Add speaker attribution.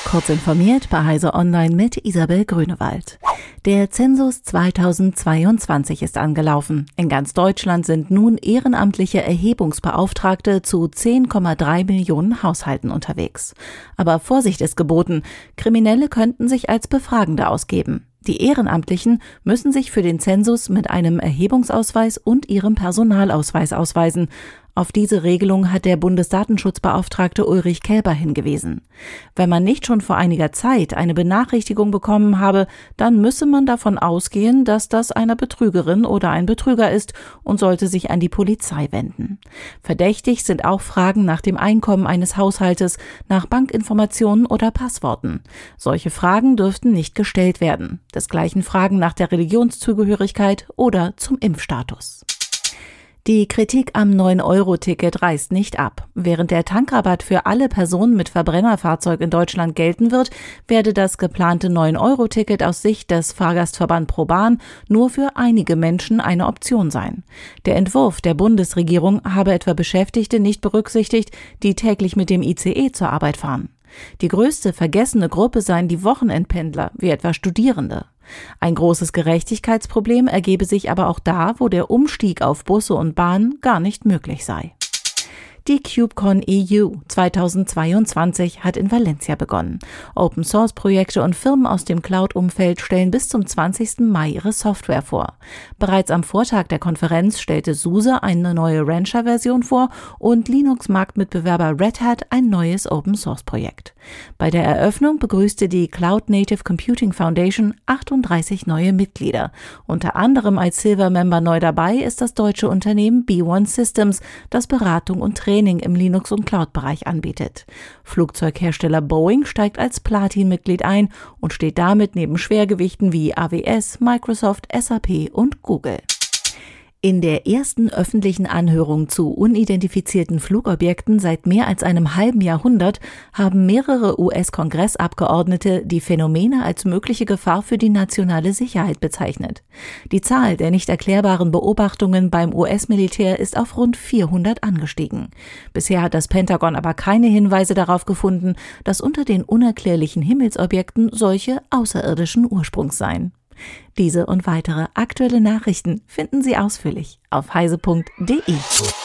Speaker 1: Kurz informiert bei Heise Online mit Isabel Grünewald. Der Zensus 2022 ist angelaufen. In ganz Deutschland sind nun ehrenamtliche Erhebungsbeauftragte zu 10,3 Millionen Haushalten unterwegs. Aber Vorsicht ist geboten. Kriminelle könnten sich als Befragende ausgeben. Die Ehrenamtlichen müssen sich für den Zensus mit einem Erhebungsausweis und ihrem Personalausweis ausweisen. Auf diese Regelung hat der Bundesdatenschutzbeauftragte Ulrich Kelber hingewiesen. Wenn man nicht schon vor einiger Zeit eine Benachrichtigung bekommen habe, dann müsse man davon ausgehen, dass das eine Betrügerin oder ein Betrüger ist und sollte sich an die Polizei wenden. Verdächtig sind auch Fragen nach dem Einkommen eines Haushaltes, nach Bankinformationen oder Passworten. Solche Fragen dürften nicht gestellt werden. Desgleichen Fragen nach der Religionszugehörigkeit oder zum Impfstatus. Die Kritik am 9-Euro-Ticket reißt nicht ab. Während der Tankrabatt für alle Personen mit Verbrennerfahrzeug in Deutschland gelten wird, werde das geplante 9-Euro-Ticket aus Sicht des Fahrgastverband ProBahn nur für einige Menschen eine Option sein. Der Entwurf der Bundesregierung habe etwa Beschäftigte nicht berücksichtigt, die täglich mit dem ICE zur Arbeit fahren. Die größte vergessene Gruppe seien die Wochenendpendler, wie etwa Studierende. Ein großes Gerechtigkeitsproblem ergebe sich aber auch da, wo der Umstieg auf Busse und Bahnen gar nicht möglich sei. Die KubeCon EU 2022 hat in Valencia begonnen. Open-Source-Projekte und Firmen aus dem Cloud-Umfeld stellen bis zum 20. Mai ihre Software vor. Bereits am Vortag der Konferenz stellte SUSE eine neue Rancher-Version vor und Linux-Marktmitbewerber Red Hat ein neues Open-Source-Projekt. Bei der Eröffnung begrüßte die Cloud Native Computing Foundation 38 neue Mitglieder. Unter anderem als Silver-Member neu dabei ist das deutsche Unternehmen B1 Systems, das Beratung und Training im Linux- und Cloud-Bereich anbietet. Flugzeughersteller Boeing steigt als Platin-Mitglied ein und steht damit neben Schwergewichten wie AWS, Microsoft, SAP und Google. In der ersten öffentlichen Anhörung zu unidentifizierten Flugobjekten seit mehr als einem halben Jahrhundert haben mehrere US-Kongressabgeordnete die Phänomene als mögliche Gefahr für die nationale Sicherheit bezeichnet. Die Zahl der nicht erklärbaren Beobachtungen beim US-Militär ist auf rund 400 angestiegen. Bisher hat das Pentagon aber keine Hinweise darauf gefunden, dass unter den unerklärlichen Himmelsobjekten solche außerirdischen Ursprungs seien. Diese und weitere aktuelle Nachrichten finden Sie ausführlich auf heise.de.